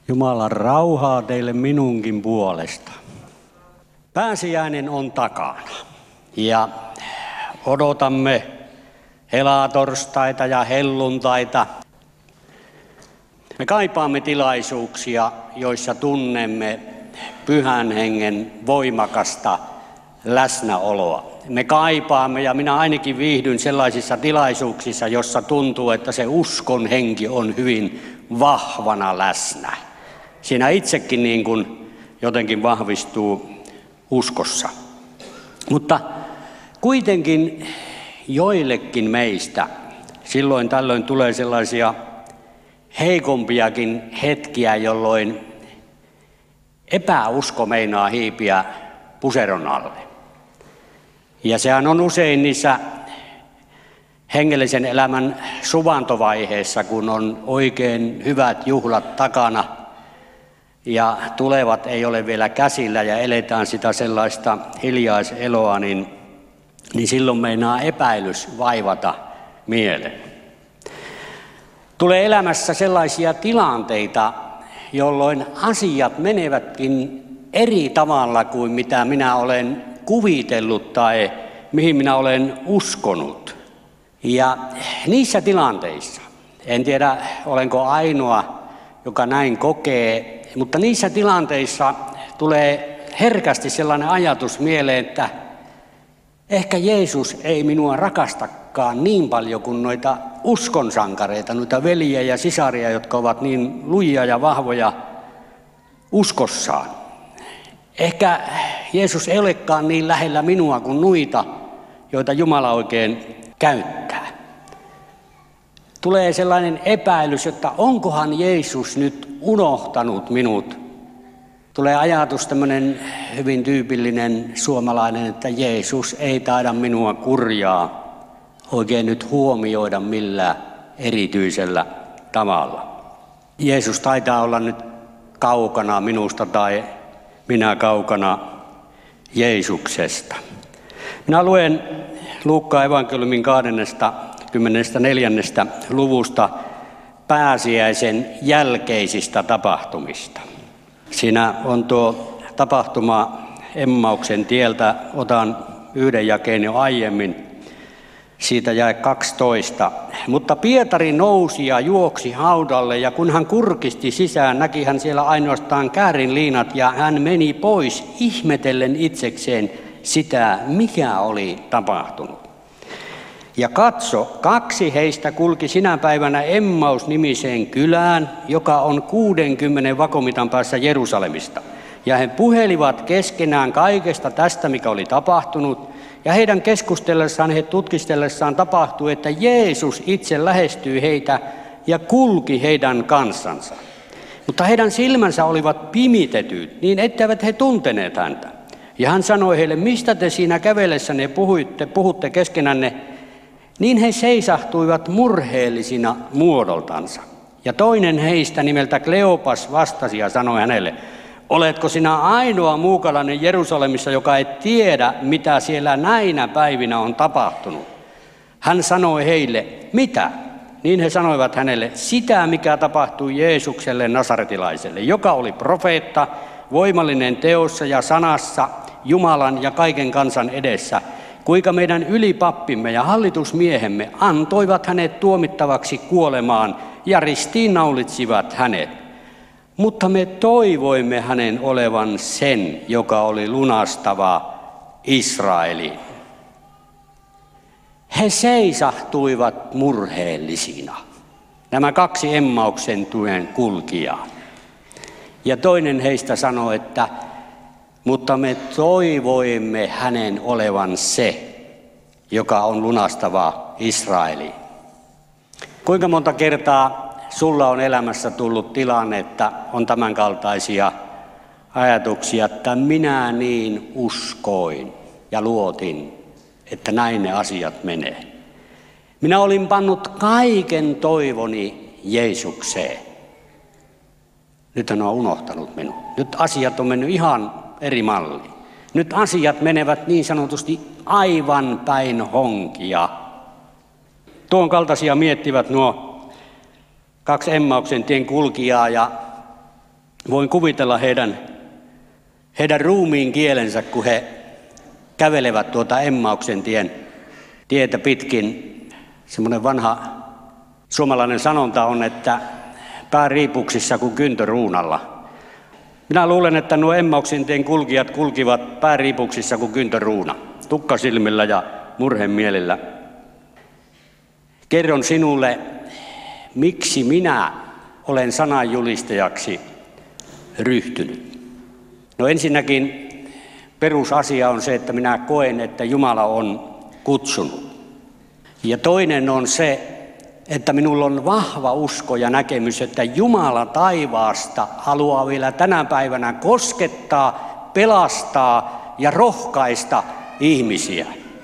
Jumalan rauhaa teille minunkin puolesta. Pääsiäinen on takana ja odotamme helatorstaita ja helluntaita. Me kaipaamme tilaisuuksia, joissa tunnemme Pyhän Hengen voimakasta läsnäoloa. Me kaipaamme, ja minä ainakin viihdyn sellaisissa tilaisuuksissa, jossa tuntuu, että se uskon henki on hyvin vahvana läsnä. Siinä itsekin niin kuin jotenkin vahvistuu uskossa. Mutta kuitenkin joillekin meistä silloin tällöin tulee sellaisia heikompiakin hetkiä, jolloin epäusko meinaa hiipiä puseron alle. Ja sehän on usein niissä hengellisen elämän suvantovaiheessa, kun on oikein hyvät juhlat takana ja tulevat ei ole vielä käsillä ja eletään sitä sellaista hiljaiseloa, niin silloin meinaa epäilys vaivata mielen. Tulee elämässä sellaisia tilanteita, jolloin asiat menevätkin eri tavalla kuin mitä minä olen kuvitellut tai mihin minä olen uskonut. Ja niissä tilanteissa, en tiedä olenko ainoa, joka näin kokee, mutta niissä tilanteissa tulee herkästi sellainen ajatus mieleen, että ehkä Jeesus ei minua rakastakaan niin paljon kuin noita uskonsankareita, noita veljiä ja sisaria, jotka ovat niin lujia ja vahvoja uskossaan. Ehkä Jeesus ei olekaan niin lähellä minua kuin nuita, joita Jumala oikein käyttää. Tulee sellainen epäilys, että onkohan Jeesus nyt unohtanut minut. Tulee ajatus tämmöinen hyvin tyypillinen suomalainen, että Jeesus ei taida minua kurjaa oikein nyt huomioida millään erityisellä tavalla. Jeesus taitaa olla nyt kaukana minusta tai minä kaukana Jeesuksesta. Minä luen Luukkaan evankeliumin 24. luvusta pääsiäisen jälkeisistä tapahtumista. Siinä on tuo tapahtuma Emmauksen tieltä, otan yhden jakeen jo aiemmin, siitä jae 12. Mutta Pietari nousi ja juoksi haudalle, ja kun hän kurkisti sisään, näki hän siellä ainoastaan käärinliinat, ja hän meni pois ihmetellen itsekseen sitä, mikä oli tapahtunut. Ja katso, 2 heistä kulki sinä päivänä Emmaus-nimiseen kylään, joka on 60 vakomitan päässä Jerusalemista. Ja he puhelivat keskenään kaikesta tästä, mikä oli tapahtunut. Ja heidän keskustellessaan, he tutkistellessaan tapahtui, että Jeesus itse lähestyi heitä ja kulki heidän kanssansa. Mutta heidän silmänsä olivat pimitetyt, niin etteivät he tunteneet häntä. Ja hän sanoi heille, mistä te siinä kävellessänne puhutte keskenänne, niin he seisahtuivat murheellisina muodoltansa. Ja toinen heistä nimeltä Kleopas vastasi ja sanoi hänelle, oletko sinä ainoa muukalainen Jerusalemissa, joka ei tiedä, mitä siellä näinä päivinä on tapahtunut? Hän sanoi heille, mitä? Niin he sanoivat hänelle, sitä mikä tapahtui Jeesukselle nasaretilaiselle, joka oli profeetta, voimallinen teossa ja sanassa, Jumalan ja kaiken kansan edessä, kuinka meidän ylipappimme ja hallitusmiehemme antoivat hänet tuomittavaksi kuolemaan ja ristiinnaulitsivat hänet. Mutta me toivoimme hänen olevan sen, joka oli lunastava Israeliin. He seisahtuivat murheellisina, nämä 2 Emmauksen tuen kulkijaa. Ja toinen heistä sanoi, että mutta me toivoimme hänen olevan se, joka on lunastava Israeliin. Kuinka monta kertaa sulla on elämässä tullut tilanne, että on tämänkaltaisia ajatuksia, että minä niin uskoin ja luotin, että näin ne asiat menee. Minä olin pannut kaiken toivoni Jeesukseen. Nyt hän on unohtanut minut. Nyt asiat on mennyt ihan eri malliin. Nyt asiat menevät niin sanotusti aivan päin honkia. Tuon kaltaisia miettivät nuo 2 Emmauksen tien kulkijaa ja Voin kuvitella heidän ruumiin kielensä, kun he kävelevät tuota Emmauksen tietä pitkin. Semmoinen vanha suomalainen sanonta on, että pää riipuksissa kuin kyntö ruunalla. Minä luulen, että nuo Emmauksen tien kulkijat kulkivat pää riipuksissa kuin kyntö ruuna, tukkasilmillä ja murhemielillä. Kerron sinulle, miksi minä olen sananjulistajaksi ryhtynyt. No ensinnäkin perusasia on se, että minä koen, että Jumala on kutsunut. Ja toinen on se, että minulla on vahva usko ja näkemys, että Jumala taivaasta haluaa vielä tänä päivänä koskettaa, pelastaa ja rohkaista ihmisiä.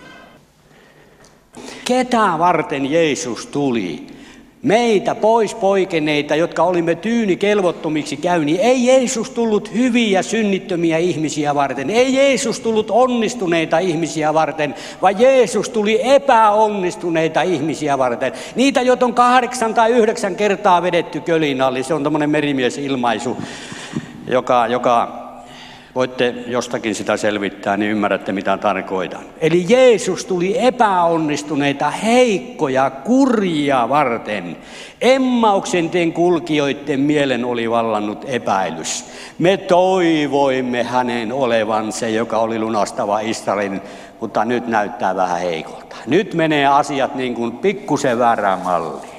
Ketä varten Jeesus tuli? Meitä pois poikeneita, jotka olimme tyynikelvottomiksi käyni. Ei Jeesus tullut hyviä synnittömiä ihmisiä varten. Ei Jeesus tullut onnistuneita ihmisiä varten, vaan Jeesus tuli epäonnistuneita ihmisiä varten. Niitä, joita on 8 tai 9 kertaa vedetty kölin alle. Se on tämmöinen merimiesilmaisu, joka voitte jostakin sitä selvittää, niin ymmärrätte mitä tarkoitan. Eli Jeesus tuli epäonnistuneita, heikkoja, kurjia varten. Emmauksen tien kulkijoiden mielen oli vallannut epäilys. Me toivoimme hänen olevan se, joka oli lunastava Israelin, mutta nyt näyttää vähän heikolta. Nyt menee asiat niin kuin pikkusen väärään malliin.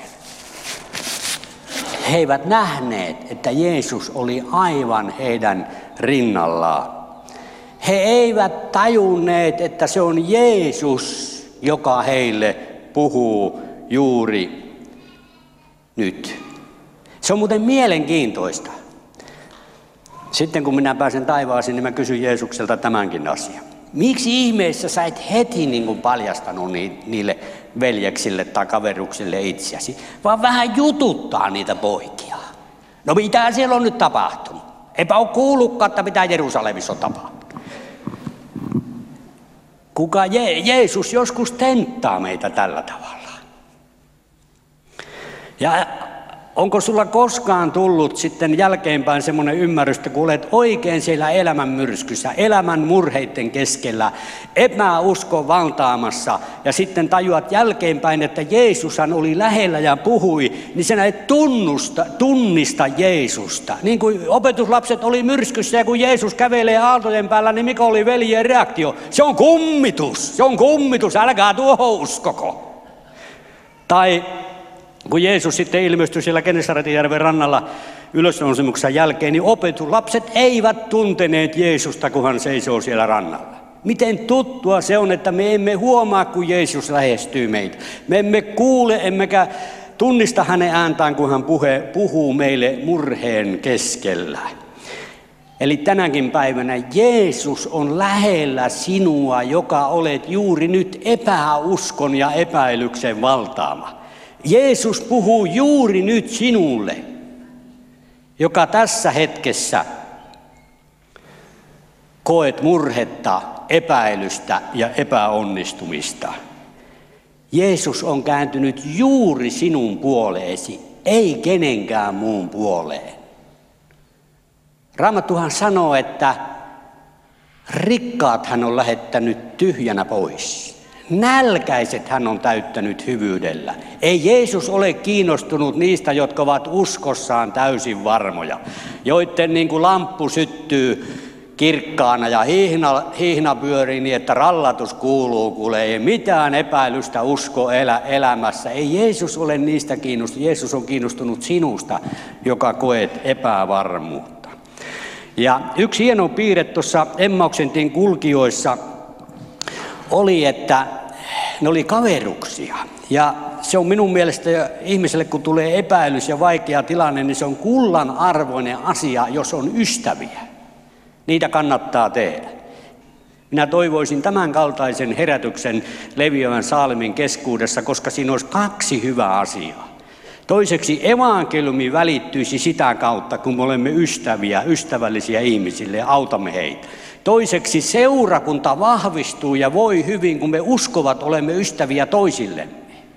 He eivät nähneet, että Jeesus oli aivan heidän rinnallaan. He eivät tajunneet, että se on Jeesus, joka heille puhuu juuri nyt. Se on muuten mielenkiintoista. Sitten kun minä pääsen taivaaseen, niin mä kysyn Jeesukselta tämänkin asian. Miksi ihmeessä sä et heti niin kuin paljastanut niille veljeksille tai kaveruksille itseäsi, vaan vähän jututtaa niitä poikia? No mitä siellä on nyt tapahtunut? Eipä ole kuullutkaan, että mitä Jerusalemissa on tapahtunut. Kuka Jeesus joskus tenttaa meitä tällä tavalla? Ja onko sulla koskaan tullut sitten jälkeenpäin semmoinen ymmärrys, kun olet oikein siellä elämän myrskyssä, elämän murheiden keskellä, epäuskon valtaamassa ja sitten tajuat jälkeenpäin, että Jeesushan oli lähellä ja puhui, niin sinä et tunnista Jeesusta. Niin kuin opetuslapset oli myrskyssä ja kun Jeesus kävelee aaltojen päällä, niin mikä oli veljen reaktio? Se on kummitus, älkää tuohon uskoko. Tai kun Jeesus sitten ilmestyi siellä Genesaretinjärven rannalla ylösnousemuksen jälkeen, niin opetuslapset eivät tunteneet Jeesusta, kun hän seisoo siellä rannalla. Miten tuttua se on, että me emme huomaa, kun Jeesus lähestyy meitä. Me emme kuule, emmekä tunnista hänen ääntään, kun hän puhuu meille murheen keskellä. Eli tänäkin päivänä Jeesus on lähellä sinua, joka olet juuri nyt epäuskon ja epäilyksen valtaama. Jeesus puhuu juuri nyt sinulle, joka tässä hetkessä koet murhetta, epäilystä ja epäonnistumista. Jeesus on kääntynyt juuri sinun puoleesi, ei kenenkään muun puoleen. Raamattuhan sanoo, että rikkaat hän on lähettänyt tyhjänä pois. Nälkäiset hän on täyttänyt hyvyydellä. Ei Jeesus ole kiinnostunut niistä, jotka ovat uskossaan täysin varmoja, joiden niin kuin lamppu syttyy kirkkaana ja hihna pyörii niin, että rallatus kuuluu, kuule, ei mitään epäilystä usko elämässä. Ei Jeesus ole niistä kiinnostunut. Jeesus on kiinnostunut sinusta, joka koet epävarmuutta. Ja yksi hieno piirre tuossa Emmauksen tien kulkijoissa oli, että ne oli kaveruksia. Ja se on minun mielestä ihmiselle, kun tulee epäilys ja vaikea tilanne, niin se on kullan arvoinen asia, jos on ystäviä. Niitä kannattaa tehdä. Minä toivoisin tämän kaltaisen herätyksen leviävän Saalemin keskuudessa, koska siinä olisi 2 hyvää asiaa. Toiseksi evankeliumi välittyisi sitä kautta, kun me olemme ystäviä, ystävällisiä ihmisille ja autamme heitä. Toiseksi seurakunta vahvistuu ja voi hyvin, kun me uskovat olemme ystäviä toisillemme.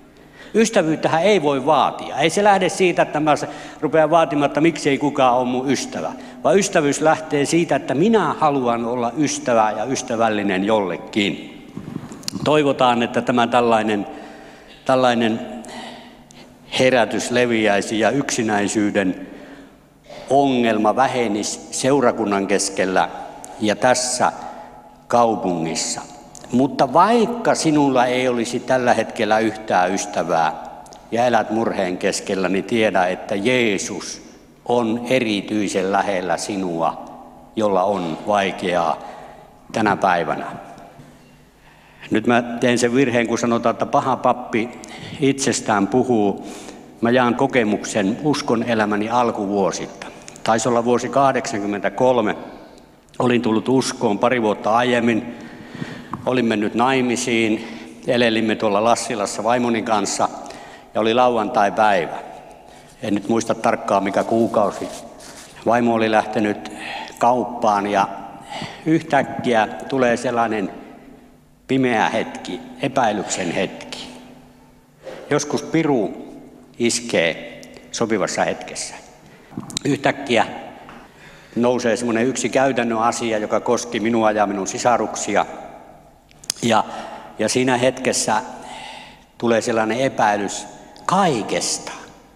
Ystävyyttähän ei voi vaatia. Ei se lähde siitä, että mä rupean vaatimaan, että miksi ei kukaan ole mun ystävä. Vaan ystävyys lähtee siitä, että minä haluan olla ystävä ja ystävällinen jollekin. Toivotaan, että tämä tällainen herätys leviäisi ja yksinäisyyden ongelma vähenisi seurakunnan keskellä ja tässä kaupungissa. Mutta vaikka sinulla ei olisi tällä hetkellä yhtään ystävää ja elät murheen keskellä, niin tiedä, että Jeesus on erityisen lähellä sinua, jolla on vaikeaa tänä päivänä. Nyt mä teen sen virheen, kun sanotaan, että paha pappi itsestään puhuu. Mä jaan kokemuksen uskon elämäni alkuvuosilta. Taisi olla vuosi 1983. Olin tullut uskoon pari vuotta aiemmin. Olin mennyt naimisiin. Elelimme tuolla Lassilassa vaimoni kanssa ja oli lauantai-päivä. En nyt muista tarkkaan mikä kuukausi. Vaimo oli lähtenyt kauppaan ja yhtäkkiä tulee sellainen pimeä hetki, epäilyksen hetki. Joskus piru iskee sopivassa hetkessä. Yhtäkkiä nousee semmoinen yksi käytännön asia, joka koski minua ja minun sisaruksia. Ja siinä hetkessä tulee sellainen epäilys kaikesta.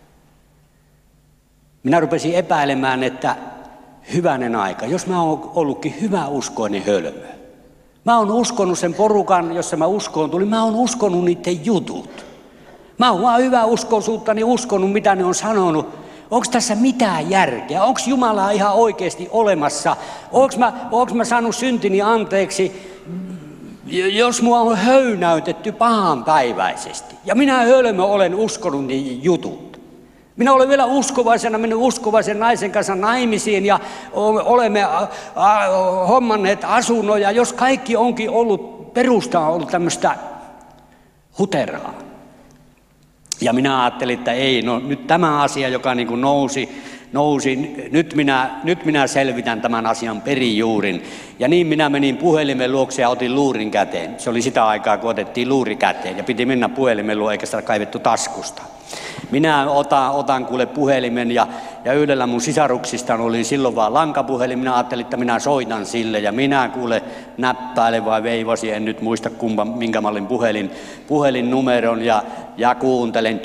Minä rupesin epäilemään, että hyvänen aika, jos mä oon ollutkin hyväuskoinen hölmö. Mä oon uskonut sen porukan, jossa mä uskoon tulin, mä oon uskonut niiden jutut. Mä oon vaan hyväuskoisuuttani uskonut, mitä ne on sanonut. Onko tässä mitään järkeä? Onko Jumala ihan oikeasti olemassa? Onko mä saanut syntini anteeksi, jos mua on höynäytetty pahanpäiväisesti? Ja minä hölmö olen uskonut niihin jutut. Minä olen vielä mennyt uskovaisen naisen kanssa naimisiin ja olemme hommanneet asunnon. Ja jos kaikki onkin ollut, perusta on ollut tämmöistä huteraa. Ja minä ajattelin, että ei, no nyt tämä asia, joka niin kuin nousi, nyt minä selvitän tämän asian perijuurin. Ja niin minä menin puhelimen luokse ja otin luurin käteen. Se oli sitä aikaa, kun otettiin luuri käteen ja piti mennä puhelimen luo, eikä sitä kaivettu taskusta. Minä otan kuule puhelimen ja yhdellä mun sisaruksista oli silloin vaan lankapuhelin. Minä ajattelin, että minä soitan sille ja minä kuule näppäilen vai veivasin, en nyt muista minkä mallin puhelinnumeron ja kuuntelen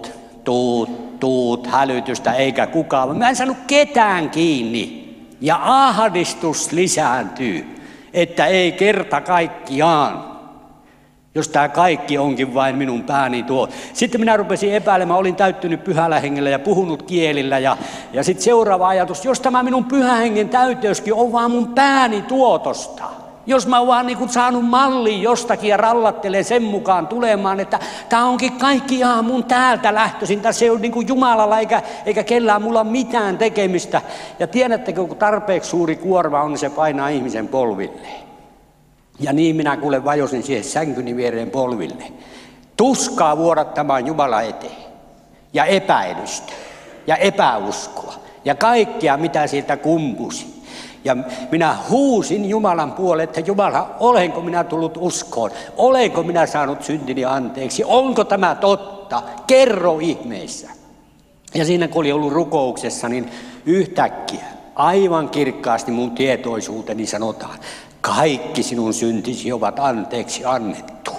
tuut, hälytystä eikä kukaan. Mä en saanut ketään kiinni ja ahdistus lisääntyy, että ei kerta kaikkiaan. Jos tämä kaikki onkin vain minun pääni tuo. Sitten minä rupesin epäilemään, olin täyttynyt pyhällä hengellä ja puhunut kielillä. Ja sitten seuraava ajatus, jos tämä minun pyhän hengen täyteyskin on vaan mun pääni tuotosta. Jos mä oon vaan niin kuin saanut mallin jostakin ja rallattelen sen mukaan tulemaan, että tämä onkin kaikki ihan mun täältä lähtöisin. Tässä ei ole niin kuin Jumalalla eikä kellään mulla mitään tekemistä. Ja tiedättekö, kun tarpeeksi suuri kuorma on, niin se painaa ihmisen polvilleen. Ja niin minä kuule vajosin siihen sänkyni viereen polville. Tuskaa vuodattamaan Jumala eteen. Ja epäilystä. Ja epäuskoa. Ja kaikkea mitä siitä kumpusi. Ja minä huusin Jumalan puolelle, että Jumala, olenko minä tullut uskoon? Olenko minä saanut syntini anteeksi? Onko tämä totta? Kerro ihmeissä. Ja siinä kun oli ollut rukouksessa, niin yhtäkkiä aivan kirkkaasti mun tietoisuuteni sanotaan, kaikki sinun syntisi ovat anteeksi annettu.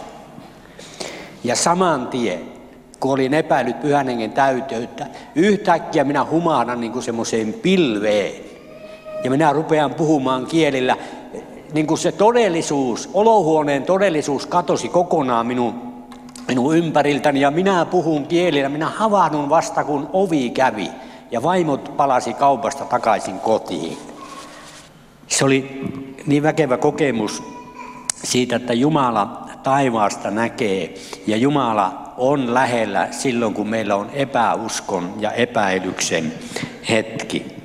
Ja saman tien, kun olin epäillyt pyhän hengen täyteyttä, yhtäkkiä minä humahdan niin kuin semmoiseen pilveen. Ja minä rupean puhumaan kielillä, niin kuin se todellisuus, olohuoneen todellisuus katosi kokonaan minun ympäriltäni. Ja minä puhun kielillä, minä havahdun vasta kun ovi kävi. Ja vaimot palasi kaupasta takaisin kotiin. Se oli niin väkevä kokemus siitä, että Jumala taivaasta näkee ja Jumala on lähellä silloin, kun meillä on epäuskon ja epäilyksen hetki.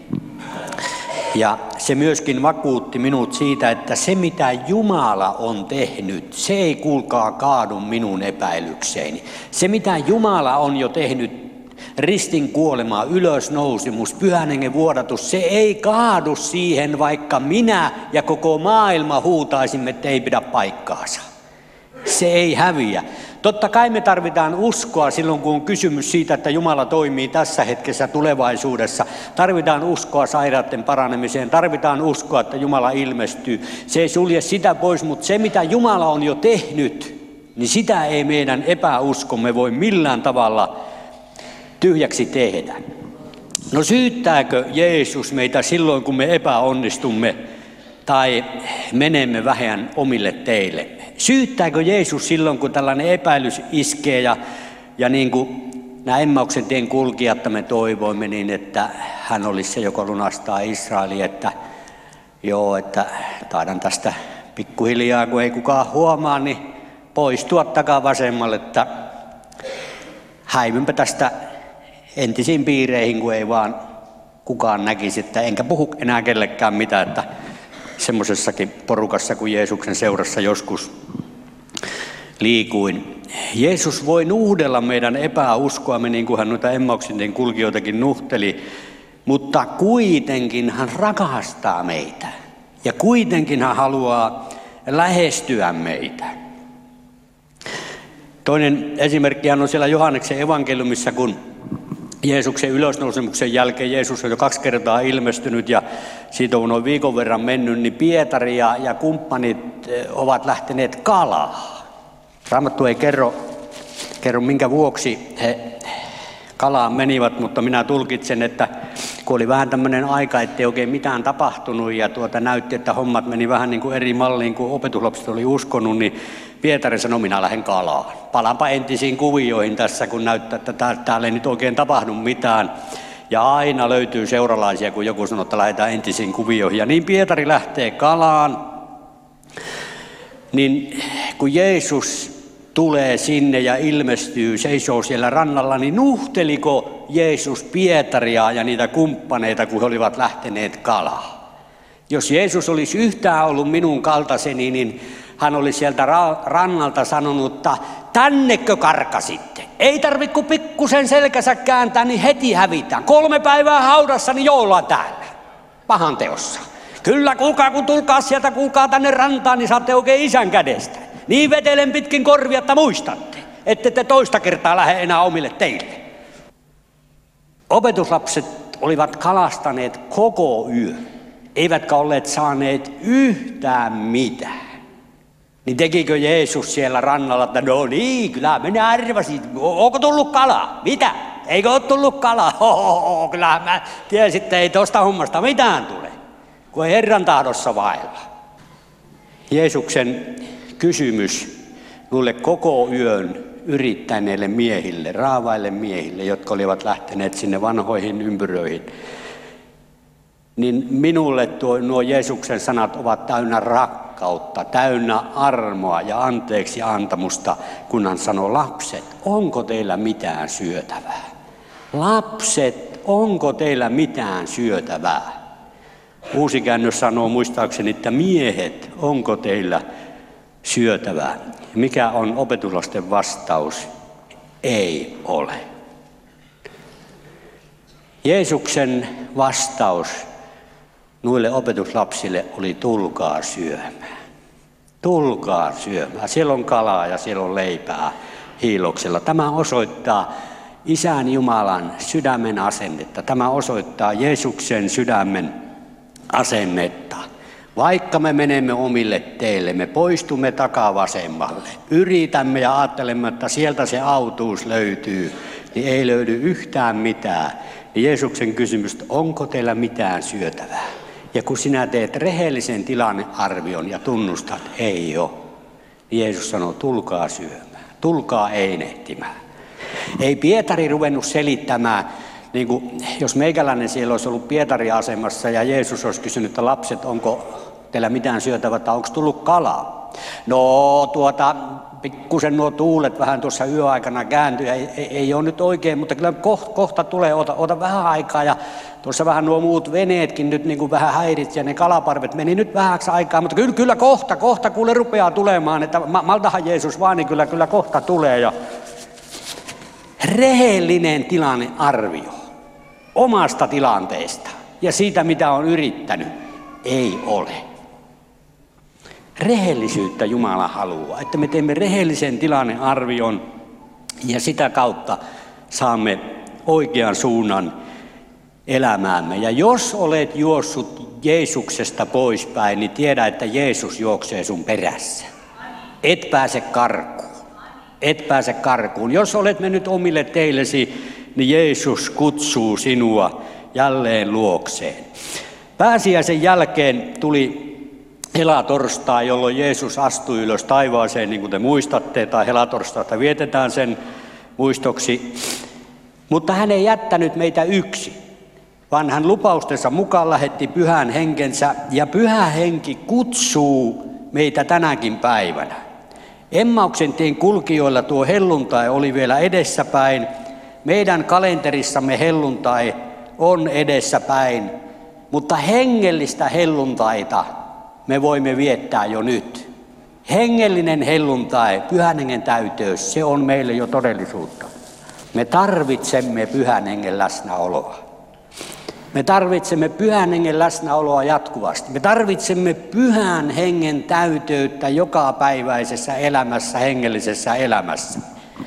Ja se myöskin vakuutti minut siitä, että se mitä Jumala on tehnyt, se ei kuulkaa kaadu minun epäilykseeni. Se mitä Jumala on jo tehnyt, ristin kuolema, ylösnousemus, pyhän hengen vuodatus, se ei kaadu siihen, vaikka minä ja koko maailma huutaisimme, että ei pidä paikkaansa. Se ei häviä. Totta kai me tarvitaan uskoa silloin, kun on kysymys siitä, että Jumala toimii tässä hetkessä tulevaisuudessa. Tarvitaan uskoa sairaiden paranemiseen, tarvitaan uskoa, että Jumala ilmestyy. Se ei sulje sitä pois, mutta se mitä Jumala on jo tehnyt, niin sitä ei meidän epäuskomme voi millään tavalla tyhjäksi tehdä. No syyttääkö Jeesus meitä silloin, kun me epäonnistumme tai menemme vähän omille teille? Syyttääkö Jeesus silloin, kun tällainen epäilys iskee ja niin kuin nämä Emmauksen tien kulkijat me toivoimme niin, että hän olisi se, joka lunastaa Israelia, että joo, että taidan tästä pikkuhiljaa, kun ei kukaan huomaa, niin poistua takavasemmalle, että häivynpä tästä entisiin piireihin, kun ei vaan kukaan näkisi, että enkä puhu enää kellekään mitään, että semmoisessakin porukassa kuin Jeesuksen seurassa joskus liikuin. Jeesus voi nuhdella meidän epäuskoamme, niin kuin hän noita Emmauksen kulkijoitakin nuhteli, mutta kuitenkin hän rakastaa meitä ja kuitenkin hän haluaa lähestyä meitä. Toinen esimerkki on siellä Johanneksen evankeliumissa, kun Jeesuksen ylösnousemuksen jälkeen Jeesus on jo 2 kertaa ilmestynyt ja siitä on noin viikon verran mennyt, niin Pietari ja kumppanit ovat lähteneet kalaan. Raamattu ei kerro minkä vuoksi he kalaan menivät, mutta minä tulkitsen, että kun oli vähän tämmöinen aika, ettei oikein mitään tapahtunut ja näytti, että hommat meni vähän niin kuin eri malliin kuin opetuslapset oli uskonut, niin Pietari sanoi, minä lähden kalaan. Palaanpa entisiin kuvioihin tässä, kun näyttää, että täällä ei nyt oikein tapahdu mitään. Ja aina löytyy seuralaisia, kun joku sanoo, että lähdetään entisiin kuvioihin. Ja niin Pietari lähtee kalaan. Niin kun Jeesus tulee sinne ja ilmestyy, seisoo siellä rannalla, niin nuhteliko Jeesus Pietaria ja niitä kumppaneita, kun he olivat lähteneet kalaan? Jos Jeesus olisi yhtään ollut minun kaltaiseni, niin hän oli sieltä rannalta sanonut, että tännekö karkasitte? Ei tarvitse kuin pikkusen selkänsä kääntää, niin heti hävitään. 3 päivää haudassa, niin jo ollaan täällä. Pahan teossa. Kyllä, kuulkaa, kun tulkaa sieltä, kuulkaa tänne rantaan, niin saatte oikein isän kädestä. Niin vetelen pitkin korvia, että muistatte, ette te toista kertaa lähde enää omille teille. Opetuslapset olivat kalastaneet koko yö, eivätkä olleet saaneet yhtään mitään. Niin tekikö Jeesus siellä rannalla, että no niin, kyllä minä arvasin, onko tullut kalaa? Mitä? Eikö ole tullut kalaa? Kyllä mä tiesin, että ei tuosta hommasta mitään tule, kun ei Herran tahdossa vailla. Jeesuksen kysymys noille koko yön yrittäneille miehille, raavaille miehille, jotka olivat lähteneet sinne vanhoihin ympyröihin, niin minulle nuo Jeesuksen sanat ovat täynnä rakkautta, täynnä armoa ja anteeksi antamusta, kun hän sanoo, lapset, onko teillä mitään syötävää? Lapset, onko teillä mitään syötävää? Uusi käännös sanoo muistaakseni, että miehet, onko teillä syötävää? Mikä on opetuslasten vastaus? Ei ole. Jeesuksen vastaus noille opetuslapsille oli tulkaa syömään. Tulkaa syömään. Siellä on kalaa ja siellä on leipää hiiloksella. Tämä osoittaa Isän Jumalan sydämen asennetta. Tämä osoittaa Jeesuksen sydämen asennetta. Vaikka me menemme omille teille, me poistumme takavasemmalle. Yritämme ja ajattelemme, että sieltä se autuus löytyy, niin ei löydy yhtään mitään. Niin Jeesuksen kysymys, onko teillä mitään syötävää? Ja kun sinä teet rehellisen tilannearvion ja tunnustat, ei ole, niin Jeesus sanoo, tulkaa syömään, tulkaa einehtimään. Ei Pietari ruvennut selittämään, niin kuin jos meikäläinen siellä olisi ollut Pietarin asemassa ja Jeesus olisi kysynyt, että lapset, onko teillä mitään syötävää, tai onko tullut kalaa? No pikkusen nuo tuulet vähän tuossa yöaikana kääntyi, ei ole nyt oikein, mutta kyllä kohta tulee, ota vähän aikaa ja tuossa vähän nuo muut veneetkin nyt niin kuin vähän häirit ja ne kalaparvet meni nyt vähäksi aikaa, mutta kyllä kohta kuule rupeaa tulemaan, että maltahan Jeesus vaan, niin kyllä kohta tulee. Ja rehellinen tilannearvio omasta tilanteesta ja siitä, mitä on yrittänyt, ei ole. Rehellisyyttä Jumala haluaa, että me teemme rehellisen tilannearvion ja sitä kautta saamme oikean suunnan elämäämme. Ja jos olet juossut Jeesuksesta poispäin, niin tiedä, että Jeesus juoksee sun perässä. Et pääse karkuun. Et pääse karkuun. Jos olet mennyt omille teillesi, niin Jeesus kutsuu sinua jälleen luokseen. Pääsiäisen jälkeen tuli helatorstai, jolloin Jeesus astui ylös taivaaseen, niin kuin te muistatte, tai helatorstaita vietetään sen muistoksi. Mutta hän ei jättänyt meitä yksin, vaan hän lupaustensa mukaan lähetti pyhän henkensä, ja pyhä henki kutsuu meitä tänäkin päivänä. Emmauksen tien kulkijoilla tuo helluntai oli vielä edessäpäin. Meidän kalenterissamme helluntai on edessäpäin, mutta hengellistä helluntaita me voimme viettää jo nyt. Hengellinen helluntai, pyhän hengen täyteys, se on meille jo todellisuutta. Me tarvitsemme pyhän hengen läsnäoloa. Me tarvitsemme pyhän hengen läsnäoloa jatkuvasti. Me tarvitsemme pyhän hengen täyteyttä jokapäiväisessä elämässä, hengellisessä elämässä.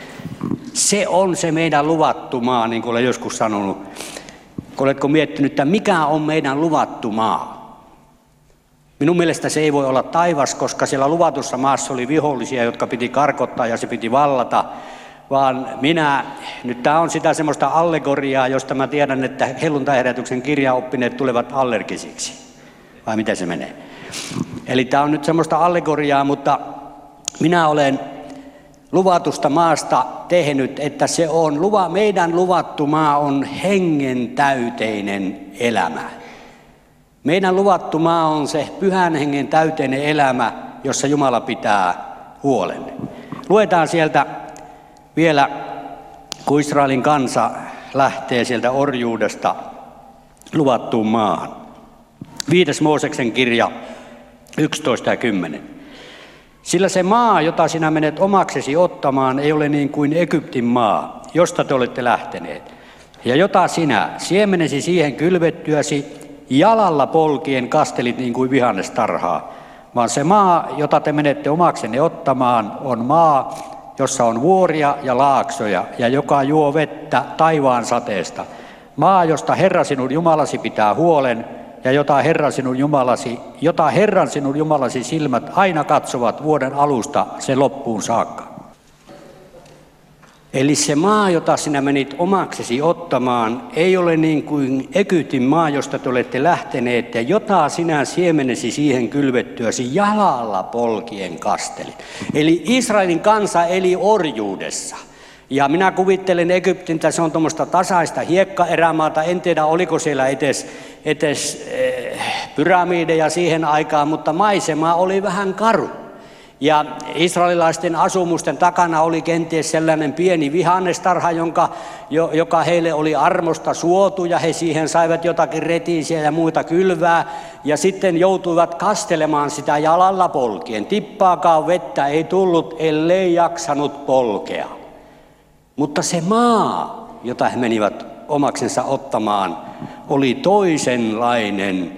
Se on se meidän luvattu maa, niin kuin olen joskus sanonut. Oletko miettinyt, että mikä on meidän luvattu maa? Minun mielestä se ei voi olla taivas, koska siellä luvatussa maassa oli vihollisia, jotka piti karkottaa ja se piti vallata. Vaan nyt tämä on sitä semmoista allegoriaa, josta mä tiedän, että helluntaiherätyksen kirjaoppineet tulevat allergisiksi. Vai miten se menee? Eli tämä on nyt semmoista allegoriaa, mutta minä olen luvatusta maasta tehnyt, että se on meidän luvattu maa on hengen täyteinen elämä. Meidän luvattu maa on se pyhän hengen täyteinen elämä, jossa Jumala pitää huolen. Luetaan sieltä vielä, kun Israelin kansa lähtee sieltä orjuudesta luvattuun maahan. 5. Mooseksen kirja 11 ja 10. Sillä se maa, jota sinä menet omaksesi ottamaan, ei ole niin kuin Egyptin maa, josta te olette lähteneet, ja jota sinä siemenesi siihen kylvettyäsi jalalla polkien kastelit niin kuin vihannestarhaa, vaan se maa, jota te menette omaksenne ottamaan, on maa, jossa on vuoria ja laaksoja, ja joka juo vettä taivaan sateesta. Maa, josta Herra sinun Jumalasi pitää huolen, ja jota Herran sinun Jumalasi silmät aina katsovat vuoden alusta sen loppuun saakka. Eli se maa, jota sinä menit omaksesi ottamaan, ei ole niin kuin Egyptin maa, josta te olette lähteneet, ja jota sinä siemenesi siihen kylvettyäsi jalalla polkien kastelit. Eli Israelin kansa eli orjuudessa. Ja minä kuvittelen Egyptin, että se on tuommoista tasaista hiekkaerämaata. En tiedä, oliko siellä edes pyramideja siihen aikaan, mutta maisema oli vähän karu. Ja israelilaisten asumusten takana oli kenties sellainen pieni vihannestarha, joka heille oli armosta suotu, ja he siihen saivat jotakin retiisiä ja muita kylvää. Ja sitten joutuivat kastelemaan sitä jalalla polkien. Tippaakaan vettä ei tullut, ellei jaksanut polkea. Mutta se maa, jota he menivät omaksensa ottamaan, oli toisenlainen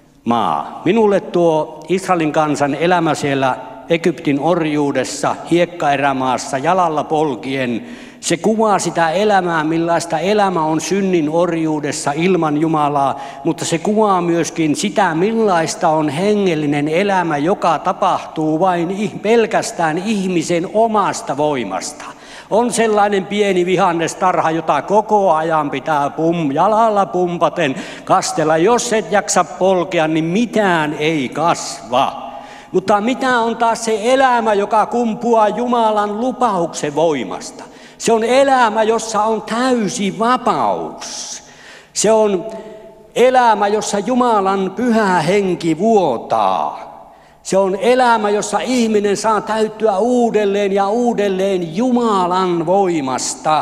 maa. Minulle tuo Israelin kansan elämä siellä Egyptin orjuudessa, hiekkaerämaassa, jalalla polkien, se kuvaa sitä elämää, millaista elämä on synnin orjuudessa ilman Jumalaa, mutta se kuvaa myöskin sitä, millaista on hengellinen elämä, joka tapahtuu vain pelkästään ihmisen omasta voimasta. On sellainen pieni vihannestarha, jota koko ajan pitää jalalla pumpaten kastella. Jos et jaksa polkea, niin mitään ei kasva. Mutta mitä on taas se elämä, joka kumpuaa Jumalan lupauksen voimasta? Se on elämä, jossa on täysi vapaus. Se on elämä, jossa Jumalan pyhä henki vuotaa. Se on elämä, jossa ihminen saa täyttyä uudelleen ja uudelleen Jumalan voimasta.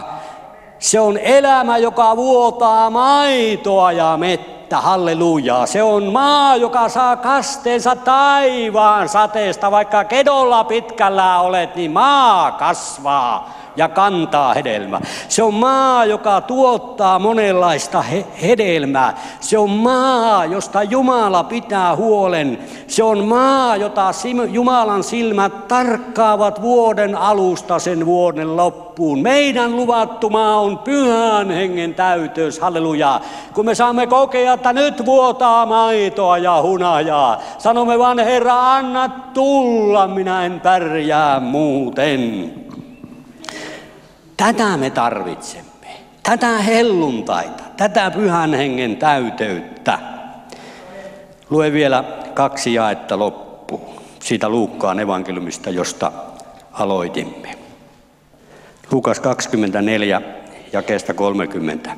Se on elämä, joka vuotaa maitoa ja mettä, hallelujaa. Se on maa, joka saa kasteensa taivaan sateesta, vaikka kedolla pitkällä olet, niin maa kasvaa ja kantaa hedelmää. Se on maa, joka tuottaa monenlaista hedelmää. Se on maa, josta Jumala pitää huolen. Se on maa, jota Jumalan silmät tarkkaavat vuoden alusta sen vuoden loppuun. Meidän luvattu maa on Pyhän Hengen täytös, halleluja. Kun me saamme kokea, että nyt vuotaa maitoa ja hunajaa, sanomme vaan, Herra, anna tulla, minä en pärjää muuten. Tätä me tarvitsemme. Tätä helluntaita, tätä Pyhän Hengen täyteyttä. Lue vielä 2 jaetta loppuun siitä Luukkaan evankeliumista, josta aloitimme. Luukas 24, jakeesta 30.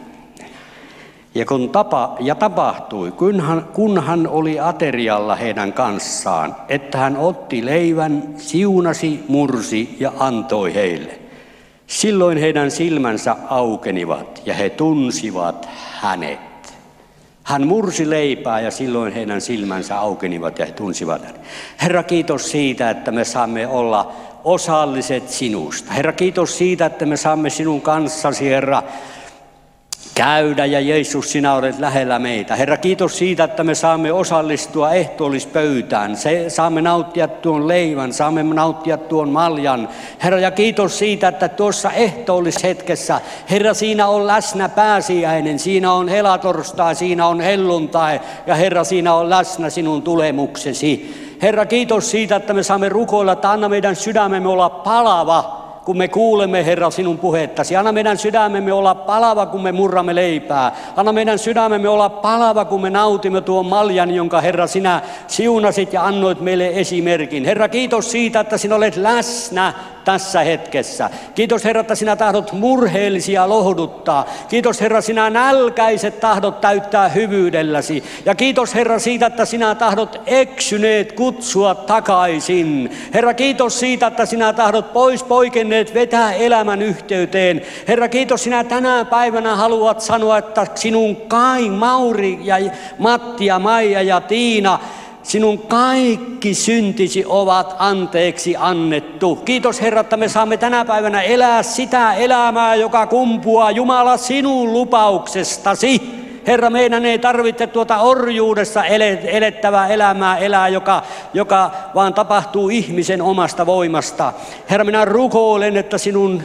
Ja tapahtui, kun hän oli aterialla heidän kanssaan, että hän otti leivän, siunasi, mursi ja antoi heille. Silloin heidän silmänsä aukenivat ja he tunsivat hänet. Hän mursi leipää ja silloin heidän silmänsä aukenivat ja he tunsivat hänet. Herra, kiitos siitä, että me saamme olla osalliset sinusta. Herra, kiitos siitä, että me saamme sinun kanssasi, Herra, käydä ja Jeesus, sinä olet lähellä meitä. Herra, kiitos siitä, että me saamme osallistua ehtoollispöytään. Saamme nauttia tuon leivän, saamme nauttia tuon maljan. Herra, ja kiitos siitä, että tuossa ehtoollishetkessä, Herra, siinä on läsnä pääsiäinen, siinä on helatorstai, siinä on helluntai ja Herra, siinä on läsnä sinun tulemuksesi. Herra, kiitos siitä, että me saamme rukoilla, että anna meidän sydämemme olla palava, kun me kuulemme, Herra, sinun puhettasi. Anna meidän sydämemme olla palava, kun me murramme leipää. Anna meidän sydämemme olla palava, kun me nautimme tuon maljan, jonka, Herra, sinä siunasit ja annoit meille esimerkin. Herra, kiitos siitä, että sinä olet läsnä tässä hetkessä. Kiitos, Herra, että sinä tahdot murheellisia lohduttaa. Kiitos, Herra, sinä nälkäiset tahdot täyttää hyvyydelläsi. Ja kiitos, Herra, siitä, että sinä tahdot eksyneet kutsua takaisin. Herra, kiitos siitä, että sinä tahdot pois poikenneet vetää elämän yhteyteen. Herra, kiitos, sinä tänä päivänä haluat sanoa, että sinun Mauri ja Matti ja Maija ja Tiina, sinun kaikki syntisi ovat anteeksi annettu. Kiitos, Herra, että me saamme tänä päivänä elää sitä elämää, joka kumpuaa, Jumala, sinun lupauksestasi. Herra, meidän ei tarvitse tuota orjuudessa elettävää elämää elää, joka vaan tapahtuu ihmisen omasta voimasta. Herra, minä rukoilen, että sinun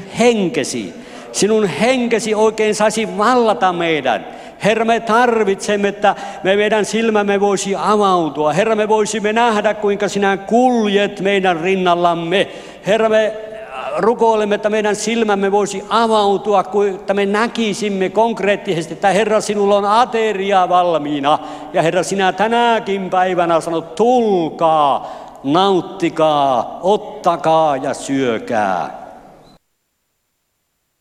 henkesi oikein saisi vallata meidän. Herra, me tarvitsemme, että meidän silmämme voisi avautua. Herra, me voisimme nähdä, kuinka sinä kuljet meidän rinnallamme. Herra, me rukoilemme, että meidän silmämme voisi avautua, että me näkisimme konkreettisesti, että Herra, sinulla on ateria valmiina. Ja Herra, sinä tänäkin päivänä sanot, tulkaa, nauttikaa, ottakaa ja syökää.